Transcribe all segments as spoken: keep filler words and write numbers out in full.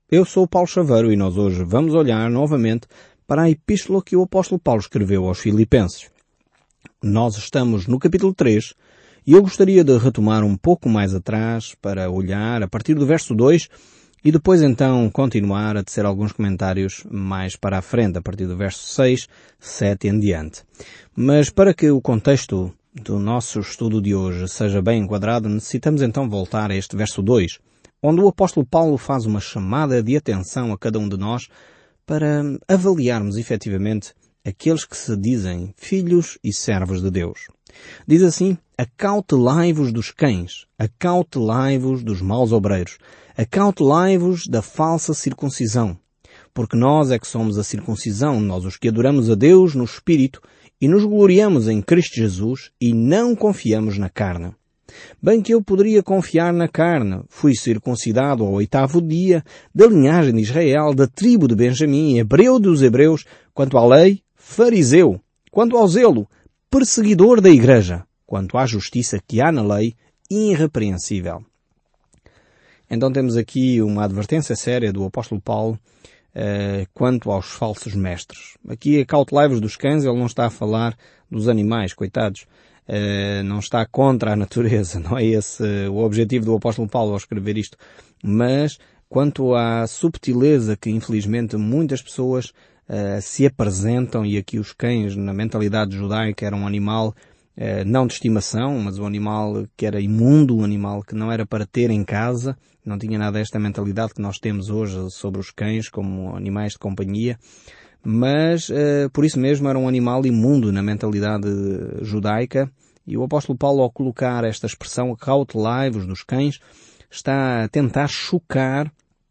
Eu sou o Paulo Chaveiro e nós hoje vamos olhar novamente para a epístola que o apóstolo Paulo escreveu aos Filipenses. Nós estamos no capítulo três e eu gostaria de retomar um pouco mais atrás para olhar a partir do verso dois e depois então continuar a tecer alguns comentários mais para a frente, a partir do verso seis, sete em diante. Mas para que o contexto do nosso estudo de hoje seja bem enquadrado, necessitamos então voltar a este verso dois, onde o apóstolo Paulo faz uma chamada de atenção a cada um de nós para avaliarmos efetivamente aqueles que se dizem filhos e servos de Deus. Diz assim: acautelai-vos dos cães, acautelai-vos dos maus obreiros, acautelai-vos da falsa circuncisão, porque nós é que somos a circuncisão, nós os que adoramos a Deus no Espírito e nos gloriamos em Cristo Jesus e não confiamos na carne. Bem que eu poderia confiar na carne, fui circuncidado ao oitavo dia, da linhagem de Israel, da tribo de Benjamim, hebreu dos hebreus, quanto à lei, fariseu, quanto ao zelo, perseguidor da igreja, quanto à justiça que há na lei, irrepreensível. Então temos aqui uma advertência séria do apóstolo Paulo eh, quanto aos falsos mestres. Aqui, acautelai-vos dos cães, ele não está a falar dos animais, coitados. Uh, não está contra a natureza, não é esse uh, o objetivo do apóstolo Paulo ao escrever isto, mas quanto à subtileza que infelizmente muitas pessoas uh, se apresentam, e aqui os cães na mentalidade judaica eram um animal uh, não de estimação, mas um animal que era imundo, um animal que não era para ter em casa, não tinha nada desta mentalidade que nós temos hoje sobre os cães como animais de companhia. Mas, uh, por isso mesmo, era um animal imundo na mentalidade judaica, e o apóstolo Paulo, ao colocar esta expressão, acautelai-vos dos cães, está a tentar chocar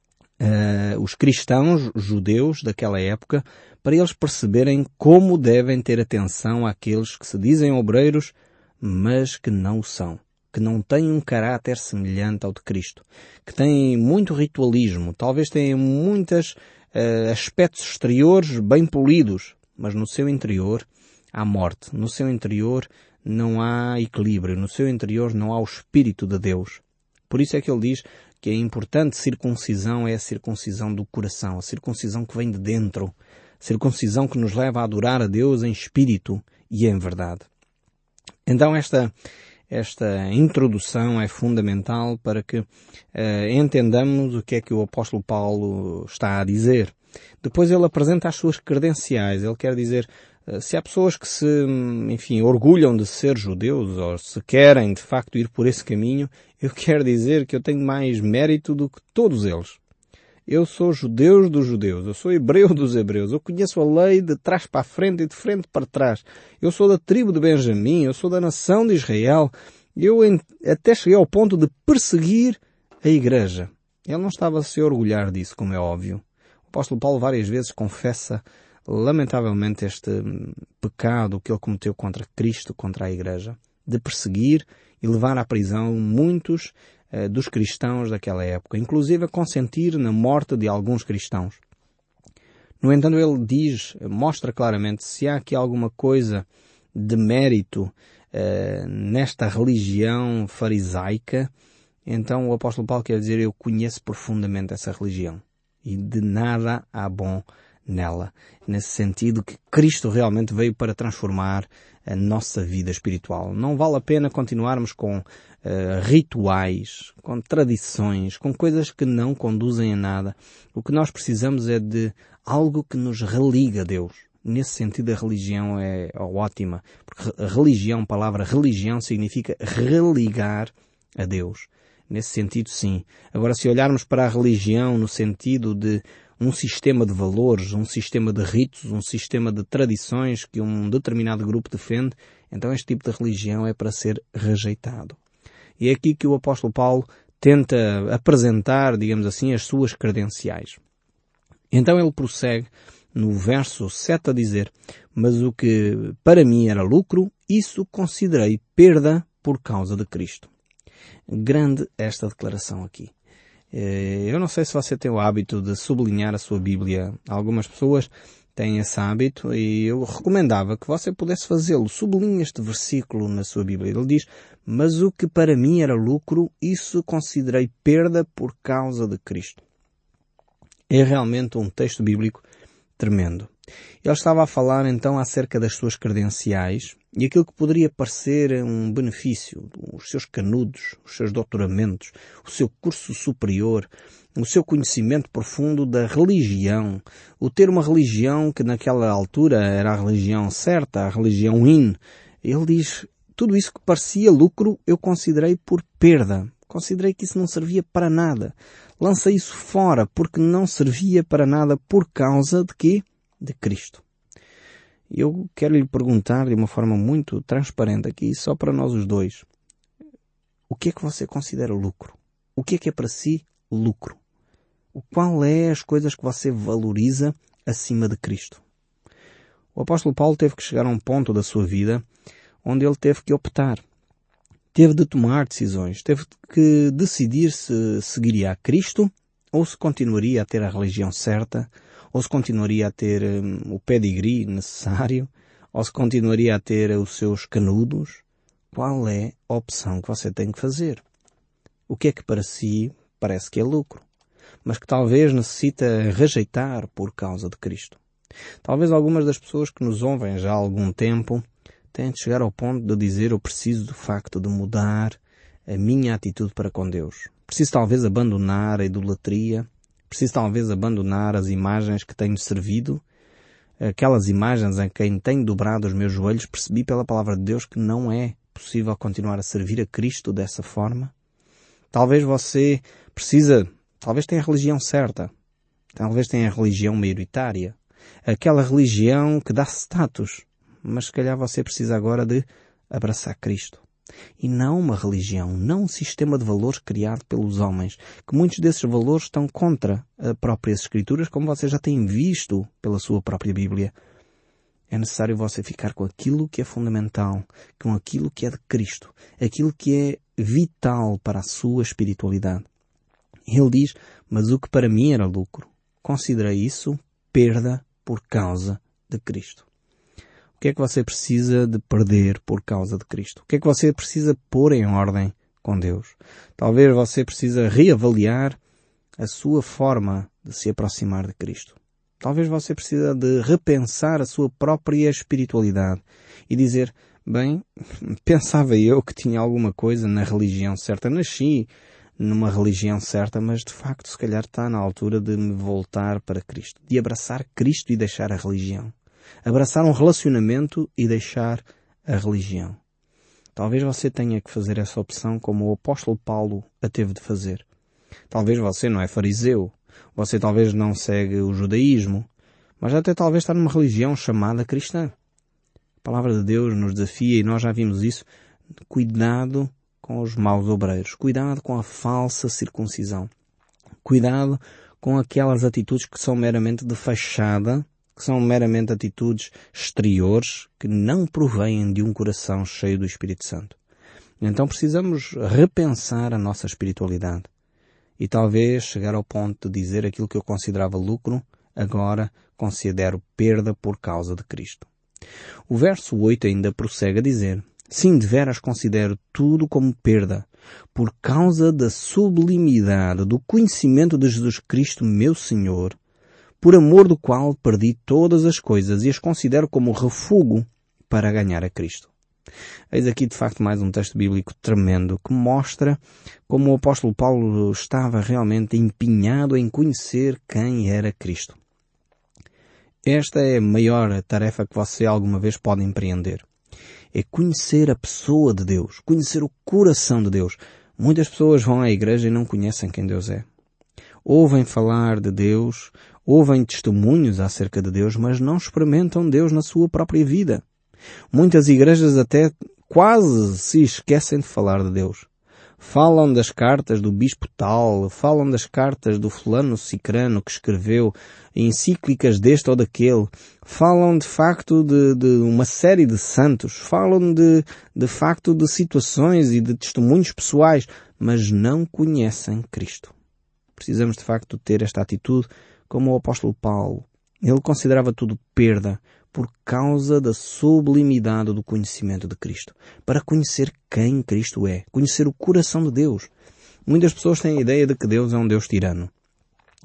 uh, os cristãos judeus daquela época, para eles perceberem como devem ter atenção àqueles que se dizem obreiros, mas que não o são, que não têm um caráter semelhante ao de Cristo, que têm muito ritualismo, talvez tenham muitas Uh, aspectos exteriores bem polidos, mas no seu interior há morte, no seu interior não há equilíbrio, no seu interior não há o Espírito de Deus. Por isso é que ele diz que a importante circuncisão é a circuncisão do coração, a circuncisão que vem de dentro, a circuncisão que nos leva a adorar a Deus em espírito e em verdade. Então esta Esta introdução é fundamental para que uh, entendamos o que é que o apóstolo Paulo está a dizer. Depois ele apresenta as suas credenciais. Ele quer dizer, uh, se há pessoas que se, enfim, orgulham de ser judeus, ou se querem de facto ir por esse caminho, eu quero dizer que eu tenho mais mérito do que todos eles. Eu sou judeu dos judeus, eu sou hebreu dos hebreus, eu conheço a lei de trás para a frente e de frente para trás. Eu sou da tribo de Benjamim, eu sou da nação de Israel. Eu até cheguei ao ponto de perseguir a igreja. Ele não estava a se orgulhar disso, como é óbvio. O apóstolo Paulo várias vezes confessa, lamentavelmente, este pecado que ele cometeu contra Cristo, contra a igreja, de perseguir e levar à prisão muitos dos cristãos daquela época, inclusive a consentir na morte de alguns cristãos. No entanto, ele diz, mostra claramente, se há aqui alguma coisa de mérito uh, nesta religião farisaica, então o apóstolo Paulo quer dizer, eu conheço profundamente essa religião e de nada há bom nela, nesse sentido que Cristo realmente veio para transformar a nossa vida espiritual. Não vale a pena continuarmos com uh, rituais, com tradições, com coisas que não conduzem a nada. O que nós precisamos é de algo que nos religa a Deus. Nesse sentido a religião é ótima, porque a religião, a palavra religião significa religar a Deus. Nesse sentido, sim. Agora, se olharmos para a religião no sentido de um sistema de valores, um sistema de ritos, um sistema de tradições que um determinado grupo defende, então este tipo de religião é para ser rejeitado. E é aqui que o apóstolo Paulo tenta apresentar, digamos assim, as suas credenciais. Então ele prossegue no verso sete a dizer, mas o que para mim era lucro, isso considerei perda por causa de Cristo. Grande esta declaração aqui. Eu não sei se você tem o hábito de sublinhar a sua Bíblia. Algumas pessoas têm esse hábito e eu recomendava que você pudesse fazê-lo. Sublinhe este versículo na sua Bíblia. Ele diz, mas o que para mim era lucro, isso considerei perda por causa de Cristo. É realmente um texto bíblico tremendo. Ele estava a falar então acerca das suas credenciais e aquilo que poderia parecer um benefício, os seus canudos, os seus doutoramentos, o seu curso superior, o seu conhecimento profundo da religião, o ter uma religião que naquela altura era a religião certa, a religião in. Ele diz, tudo isso que parecia lucro eu considerei por perda. Considerei que isso não servia para nada. Lancei isso fora porque não servia para nada por causa de quê? De Cristo. Eu quero lhe perguntar de uma forma muito transparente aqui, só para nós os dois. O que é que você considera lucro? O que é que é para si lucro? Qual é as coisas que você valoriza acima de Cristo? O apóstolo Paulo teve que chegar a um ponto da sua vida onde ele teve que optar. Teve de tomar decisões. Teve que decidir se seguiria a Cristo ou se continuaria a ter a religião certa, ou se continuaria a ter um, o pedigree necessário, ou se continuaria a ter os seus canudos. Qual é a opção que você tem que fazer? O que é que para si parece que é lucro, mas que talvez necessita rejeitar por causa de Cristo? Talvez algumas das pessoas que nos ouvem já há algum tempo tenham de chegar ao ponto de dizer eu preciso de facto de mudar a minha atitude para com Deus. Preciso talvez abandonar a idolatria, preciso talvez abandonar as imagens que tenho servido, aquelas imagens em quem tenho dobrado os meus joelhos. Percebi pela palavra de Deus que não é possível continuar a servir a Cristo dessa forma. Talvez você precisa, talvez tenha a religião certa, talvez tenha a religião maioritária, aquela religião que dá status, mas se calhar você precisa agora de abraçar Cristo. E não uma religião, não um sistema de valores criado pelos homens, que muitos desses valores estão contra as próprias Escrituras, como você já tem visto pela sua própria Bíblia. É necessário você ficar com aquilo que é fundamental, com aquilo que é de Cristo, aquilo que é vital para a sua espiritualidade. Ele diz, mas o que para mim era lucro, considerei isso perda por causa de Cristo. O que é que você precisa de perder por causa de Cristo? O que é que você precisa pôr em ordem com Deus? Talvez você precisa reavaliar a sua forma de se aproximar de Cristo. Talvez você precisa de repensar a sua própria espiritualidade e dizer, bem, pensava eu que tinha alguma coisa na religião certa. Nasci numa religião certa, mas de facto se calhar está na altura de me voltar para Cristo, de abraçar Cristo e deixar a religião. Abraçar um relacionamento e deixar a religião. Talvez você tenha que fazer essa opção como o apóstolo Paulo a teve de fazer. Talvez você não é fariseu, você talvez não segue o judaísmo, mas até talvez está numa religião chamada cristã. A palavra de Deus nos desafia, e nós já vimos isso, cuidado com os maus obreiros, cuidado com a falsa circuncisão, cuidado com aquelas atitudes que são meramente de fachada, que são meramente atitudes exteriores, que não provêm de um coração cheio do Espírito Santo. Então precisamos repensar a nossa espiritualidade. E talvez chegar ao ponto de dizer aquilo que eu considerava lucro, agora considero perda por causa de Cristo. O verso oito ainda prossegue a dizer, sim, deveras considero tudo como perda, por causa da sublimidade do conhecimento de Jesus Cristo, meu Senhor, por amor do qual perdi todas as coisas e as considero como refúgio para ganhar a Cristo. Eis aqui de facto mais um texto bíblico tremendo que mostra como o apóstolo Paulo estava realmente empenhado em conhecer quem era Cristo. Esta é a maior tarefa que você alguma vez pode empreender. É conhecer a pessoa de Deus, conhecer o coração de Deus. Muitas pessoas vão à igreja e não conhecem quem Deus é. Ouvem falar de Deus, ouvem testemunhos acerca de Deus, mas não experimentam Deus na sua própria vida. Muitas igrejas até quase se esquecem de falar de Deus. Falam das cartas do bispo tal, falam das cartas do fulano cicrano que escreveu encíclicas deste ou daquele, falam de facto de, de uma série de santos, falam de, de facto de situações e de testemunhos pessoais, mas não conhecem Cristo. Precisamos de facto ter esta atitude como o apóstolo Paulo. Ele considerava tudo perda por causa da sublimidade do conhecimento de Cristo. Para conhecer quem Cristo é. Conhecer o coração de Deus. Muitas pessoas têm a ideia de que Deus é um Deus tirano.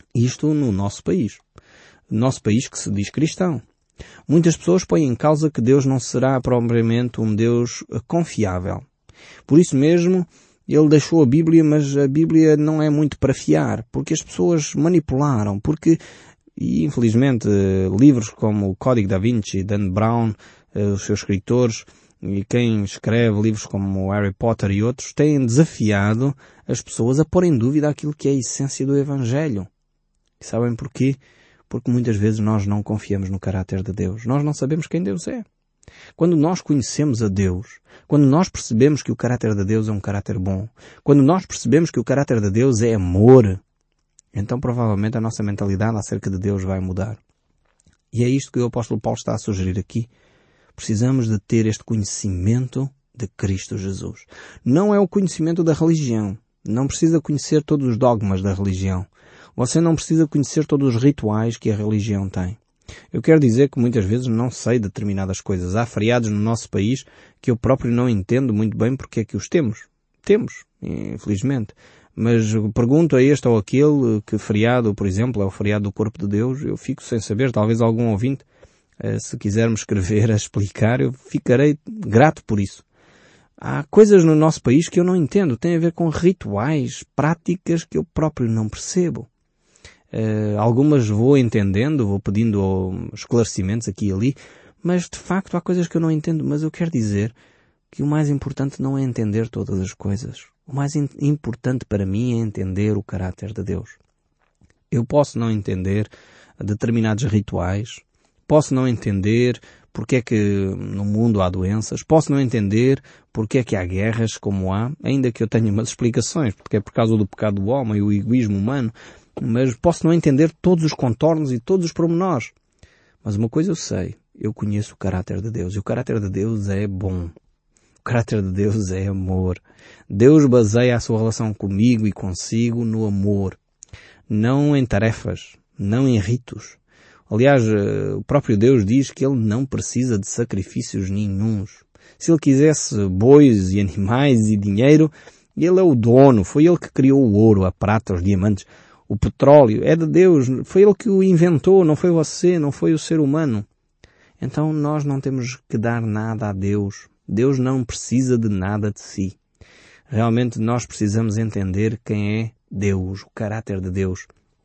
Isto no nosso país. Nosso país que se diz cristão. Muitas pessoas põem em causa que Deus não será propriamente um Deus confiável. Por isso mesmo, ele deixou a Bíblia, mas a Bíblia não é muito para fiar, porque as pessoas manipularam, porque, e infelizmente, livros como o Código da Vinci, Dan Brown, os seus escritores, e quem escreve livros como o Harry Potter e outros, têm desafiado as pessoas a pôr em dúvida aquilo que é a essência do Evangelho. E sabem porquê? Porque muitas vezes nós não confiamos no caráter de Deus. Nós não sabemos quem Deus é. Quando nós conhecemos a Deus, quando nós percebemos que o caráter de Deus é um caráter bom, quando nós percebemos que o caráter de Deus é amor, então provavelmente a nossa mentalidade acerca de Deus vai mudar. E é isto que o apóstolo Paulo está a sugerir aqui. Precisamos de ter este conhecimento de Cristo Jesus. Não é o conhecimento da religião. Não precisa conhecer todos os dogmas da religião. Você não precisa conhecer todos os rituais que a religião tem. Eu quero dizer que muitas vezes não sei determinadas coisas. Há feriados no nosso país que eu próprio não entendo muito bem porque é que os temos. Temos, infelizmente. Mas pergunto a este ou aquele que feriado, por exemplo, é o feriado do Corpo de Deus, eu fico sem saber, talvez algum ouvinte, se quiser me escrever a explicar, eu ficarei grato por isso. Há coisas no nosso país que eu não entendo, tem a ver com rituais, práticas que eu próprio não percebo. Uh, algumas vou entendendo, vou pedindo esclarecimentos aqui e ali, mas de facto há coisas que eu não entendo, mas eu quero dizer que o mais importante não é entender todas as coisas. O mais in- importante para mim é entender o caráter de Deus. Eu posso não entender determinados rituais, posso não entender porque é que no mundo há doenças, posso não entender porque é que há guerras como há, ainda que eu tenha umas explicações, porque é por causa do pecado do homem e o egoísmo humano, mas posso não entender todos os contornos e todos os pormenores. Mas uma coisa eu sei, eu conheço o caráter de Deus, e o caráter de Deus é bom. O caráter de Deus é amor. Deus baseia a sua relação comigo e consigo no amor, não em tarefas, não em ritos. Aliás, o próprio Deus diz que Ele não precisa de sacrifícios nenhuns. Se Ele quisesse bois e animais e dinheiro, Ele é o dono, foi Ele que criou o ouro, a prata, os diamantes. O petróleo é de Deus, foi Ele que o inventou, não foi você, não foi o ser humano. Então nós não temos que dar nada a Deus. Deus não precisa de nada de si. Realmente nós precisamos entender quem é Deus, o caráter de Deus.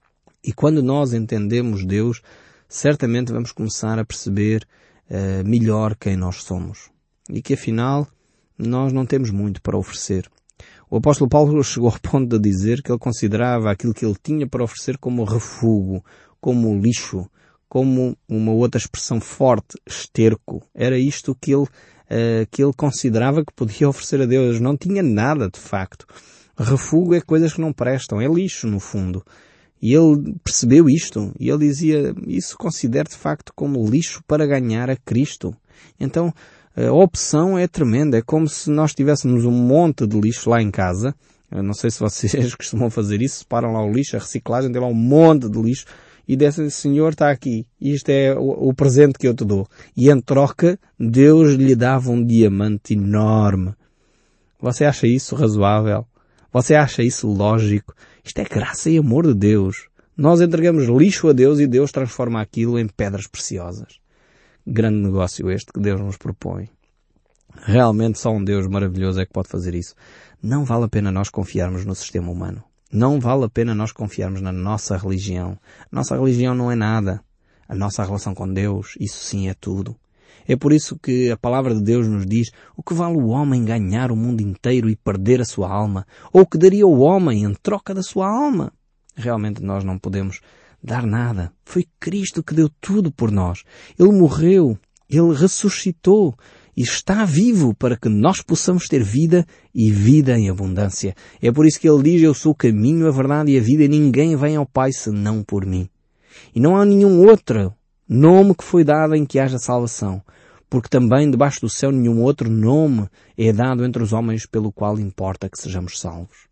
E quando nós entendemos Deus, certamente vamos começar a perceber uh, melhor quem nós somos. E que afinal nós não temos muito para oferecer. O apóstolo Paulo chegou ao ponto de dizer que ele considerava aquilo que ele tinha para oferecer como refúgio, como lixo, como uma outra expressão forte, esterco. Era isto que ele, uh, que ele considerava que podia oferecer a Deus. Não tinha nada, de facto. Refúgio é coisas que não prestam, é lixo, no fundo. E ele percebeu isto, e ele dizia, isso considero de facto como lixo para ganhar a Cristo. Então, a opção é tremenda, é como se nós tivéssemos um monte de lixo lá em casa. Eu não sei se vocês costumam fazer isso, separam lá o lixo, a reciclagem, tem lá um monte de lixo, e dizem, Senhor, está aqui, isto é o, o presente que eu te dou. E em troca, Deus lhe dava um diamante enorme. Você acha isso razoável? Você acha isso lógico? Isto é graça e amor de Deus. Nós entregamos lixo a Deus e Deus transforma aquilo em pedras preciosas. Grande negócio este que Deus nos propõe. Realmente só um Deus maravilhoso é que pode fazer isso. Não vale a pena nós confiarmos no sistema humano. Não vale a pena nós confiarmos na nossa religião. A nossa religião não é nada. A nossa relação com Deus, isso sim é tudo. É por isso que a palavra de Deus nos diz o que vale o homem ganhar o mundo inteiro e perder a sua alma? Ou o que daria o homem em troca da sua alma? Realmente nós não podemos dar nada. Foi Cristo que deu tudo por nós. Ele morreu, Ele ressuscitou e está vivo para que nós possamos ter vida e vida em abundância. É por isso que Ele diz, eu sou o caminho, a verdade e a vida e ninguém vem ao Pai senão por mim. E não há nenhum outro nome que foi dado em que haja salvação, porque também debaixo do céu nenhum outro nome é dado entre os homens pelo qual importa que sejamos salvos.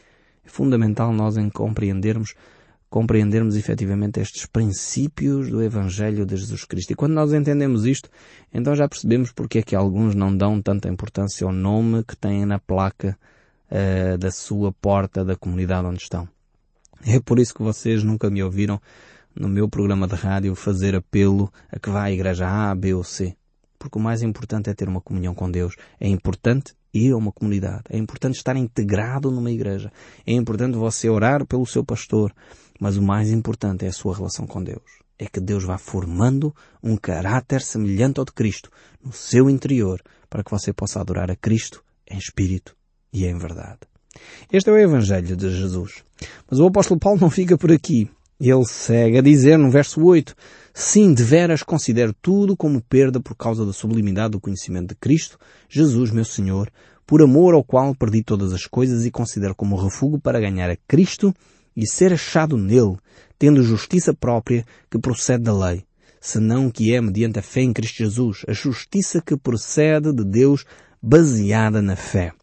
É fundamental nós em compreendermos compreendermos efetivamente estes princípios do Evangelho de Jesus Cristo. E quando nós entendemos isto, então já percebemos porque é que alguns não dão tanta importância ao nome que têm na placa uh, da sua porta da comunidade onde estão. É por isso que vocês nunca me ouviram no meu programa de rádio fazer apelo a que vá à igreja A, B ou C. Porque o mais importante é ter uma comunhão com Deus. É importante ir a uma comunidade. É importante estar integrado numa igreja. É importante você orar pelo seu pastor. Mas o mais importante é a sua relação com Deus. É que Deus vá formando um caráter semelhante ao de Cristo no seu interior, para que você possa adorar a Cristo em espírito e em verdade. Este é o Evangelho de Jesus. Mas o apóstolo Paulo não fica por aqui. Ele segue a dizer no verso oito, sim, deveras considero tudo como perda por causa da sublimidade do conhecimento de Cristo, Jesus, meu Senhor, por amor ao qual perdi todas as coisas e considero como refúgio para ganhar a Cristo e ser achado nele, tendo justiça própria que procede da lei, senão que é mediante a fé em Cristo Jesus, a justiça que procede de Deus baseada na fé.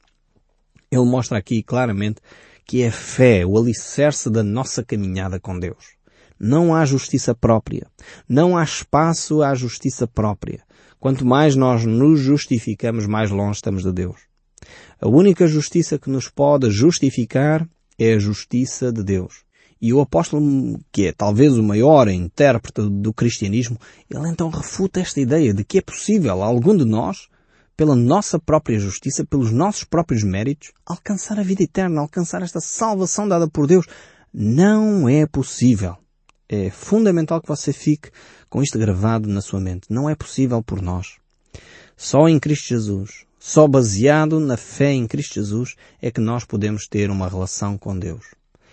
Ele mostra aqui claramente que é a fé, o alicerce da nossa caminhada com Deus. Não há justiça própria. Não há espaço à justiça própria. Quanto mais nós nos justificamos, mais longe estamos de Deus. A única justiça que nos pode justificar é a justiça de Deus. E o apóstolo, que é talvez o maior intérprete do cristianismo, ele então refuta esta ideia de que é possível a algum de nós, pela nossa própria justiça, pelos nossos próprios méritos, alcançar a vida eterna, alcançar esta salvação dada por Deus. Não é possível. É fundamental que você fique com isto gravado na sua mente. Não é possível por nós. Só em Cristo Jesus, só baseado na fé em Cristo Jesus, é que nós podemos ter uma relação com Deus.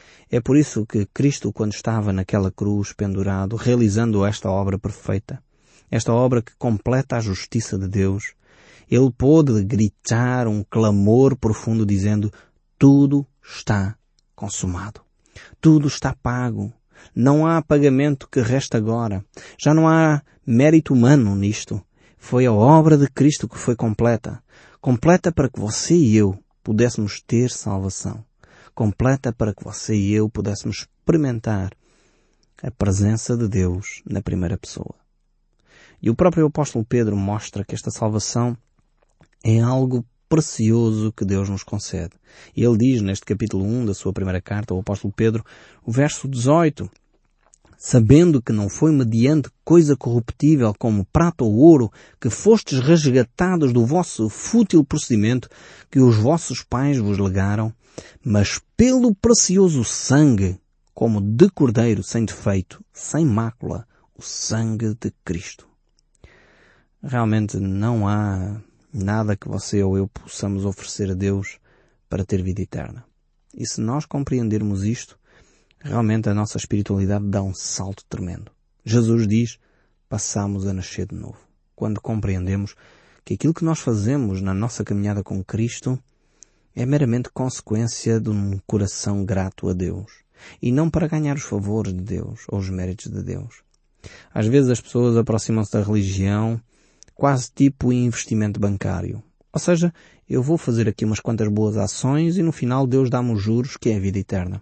É por isso que Cristo, quando estava naquela cruz pendurado, realizando esta obra perfeita, esta obra que completa a justiça de Deus, ele pôde gritar um clamor profundo dizendo, tudo está consumado. Tudo está pago. Não há pagamento que resta agora. Já não há mérito humano nisto. Foi a obra de Cristo que foi completa. Completa para que você e eu pudéssemos ter salvação. Completa para que você e eu pudéssemos experimentar a presença de Deus na primeira pessoa. E o próprio apóstolo Pedro mostra que esta salvação é algo precioso que Deus nos concede. E ele diz neste capítulo um da sua primeira carta, o apóstolo Pedro, o verso dezoito, sabendo que não foi mediante coisa corruptível como prata ou ouro que fostes resgatados do vosso fútil procedimento que os vossos pais vos legaram, mas pelo precioso sangue, como de cordeiro sem defeito, sem mácula, o sangue de Cristo. Realmente não há nada que você ou eu possamos oferecer a Deus para ter vida eterna. E se nós compreendermos isto, realmente a nossa espiritualidade dá um salto tremendo. Jesus diz, passamos a nascer de novo. Quando compreendemos que aquilo que nós fazemos na nossa caminhada com Cristo é meramente consequência de um coração grato a Deus. E não para ganhar os favores de Deus ou os méritos de Deus. Às vezes as pessoas aproximam-se da religião quase tipo investimento bancário. Ou seja, eu vou fazer aqui umas quantas boas ações e no final Deus dá-me os juros que é a vida eterna.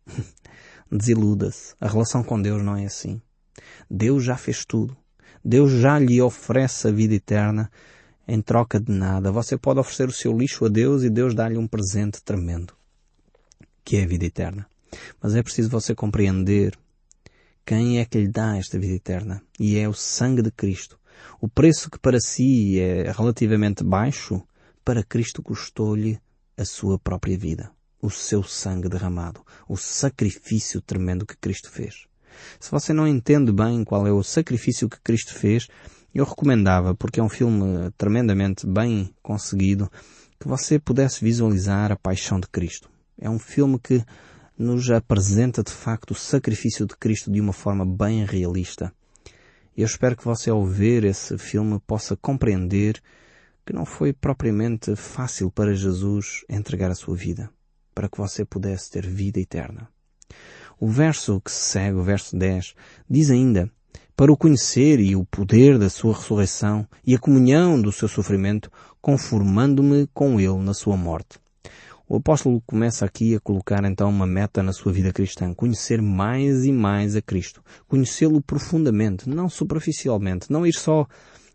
Desiluda-se. A relação com Deus não é assim. Deus já fez tudo. Deus já lhe oferece a vida eterna em troca de nada. Você pode oferecer o seu lixo a Deus e Deus dá-lhe um presente tremendo, que é a vida eterna. Mas é preciso você compreender quem é que lhe dá esta vida eterna. E é o sangue de Cristo. O preço que para si é relativamente baixo, para Cristo custou-lhe a sua própria vida, o seu sangue derramado, o sacrifício tremendo que Cristo fez. Se você não entende bem qual é o sacrifício que Cristo fez, eu recomendava, porque é um filme tremendamente bem conseguido, que você pudesse visualizar a paixão de Cristo. É um filme que nos apresenta de facto o sacrifício de Cristo de uma forma bem realista. Eu espero que você, ao ver esse filme, possa compreender que não foi propriamente fácil para Jesus entregar a sua vida, para que você pudesse ter vida eterna. O verso que segue, o verso dez, diz ainda, para o conhecer e o poder da sua ressurreição e a comunhão do seu sofrimento, conformando-me com ele na sua morte. O apóstolo começa aqui a colocar então uma meta na sua vida cristã, conhecer mais e mais a Cristo, conhecê-lo profundamente, não superficialmente, não ir só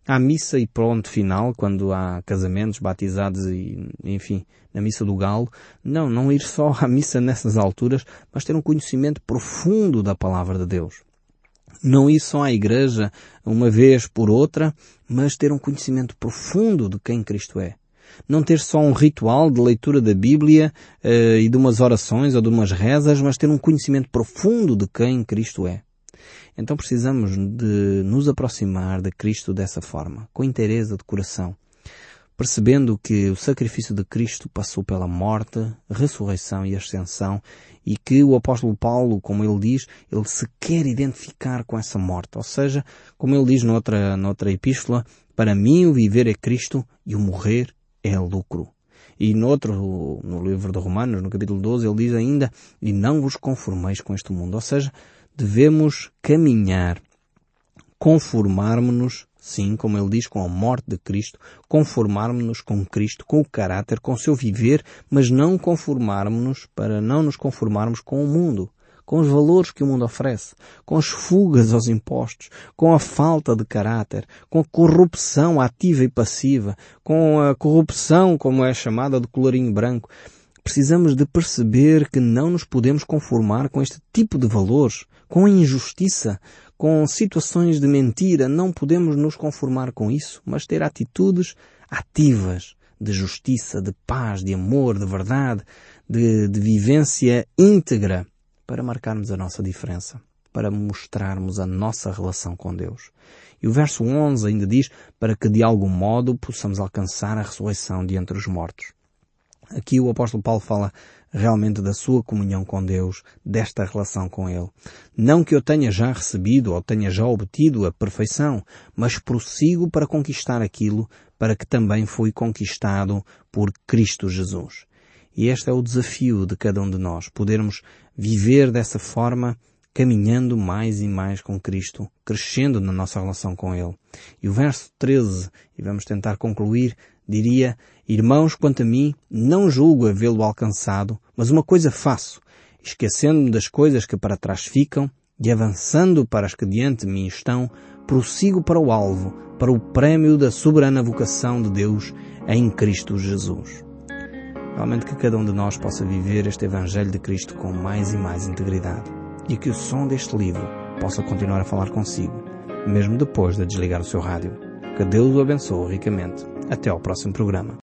à missa e ponto final, quando há casamentos, batizados e, enfim, na missa do galo. Não, não ir só à missa nessas alturas, mas ter um conhecimento profundo da palavra de Deus. Não ir só à igreja uma vez por outra, mas ter um conhecimento profundo de quem Cristo é. Não ter só um ritual de leitura da Bíblia eh, e de umas orações ou de umas rezas, mas ter um conhecimento profundo de quem Cristo é. Então precisamos de nos aproximar de Cristo dessa forma, com inteireza de coração, percebendo que o sacrifício de Cristo passou pela morte, ressurreição e ascensão, e que o apóstolo Paulo, como ele diz, ele se quer identificar com essa morte. Ou seja, como ele diz noutra, noutra epístola, para mim o viver é Cristo e o morrer é lucro. E no outro, no livro de Romanos, no capítulo doze, ele diz ainda, e não vos conformeis com este mundo. Ou seja, devemos caminhar, conformarmos-nos, sim, como ele diz, com a morte de Cristo, conformarmos-nos com Cristo, com o caráter, com o seu viver, mas não conformarmos-nos para não nos conformarmos com o mundo, com os valores que o mundo oferece, com as fugas aos impostos, com a falta de caráter, com a corrupção ativa e passiva, com a corrupção, como é chamada, de colarinho branco. Precisamos de perceber que não nos podemos conformar com este tipo de valores, com a injustiça, com situações de mentira. Não podemos nos conformar com isso, mas ter atitudes ativas de justiça, de paz, de amor, de verdade, de, de vivência íntegra, para marcarmos a nossa diferença, para mostrarmos a nossa relação com Deus. E o verso onze ainda diz, para que de algum modo possamos alcançar a ressurreição de entre os mortos. Aqui o apóstolo Paulo fala realmente da sua comunhão com Deus, desta relação com Ele. Não que eu tenha já recebido ou tenha já obtido a perfeição, mas prossigo para conquistar aquilo para que também fui conquistado por Cristo Jesus. E este é o desafio de cada um de nós, podermos viver dessa forma, caminhando mais e mais com Cristo, crescendo na nossa relação com Ele. E o verso treze, e vamos tentar concluir, diria, irmãos, quanto a mim, não julgo havê-lo alcançado, mas uma coisa faço, esquecendo-me das coisas que para trás ficam e avançando para as que diante de mim estão, prossigo para o alvo, para o prémio da soberana vocação de Deus em Cristo Jesus. Realmente que cada um de nós possa viver este Evangelho de Cristo com mais e mais integridade e que o som deste livro possa continuar a falar consigo, mesmo depois de desligar o seu rádio. Que Deus o abençoe ricamente. Até ao próximo programa.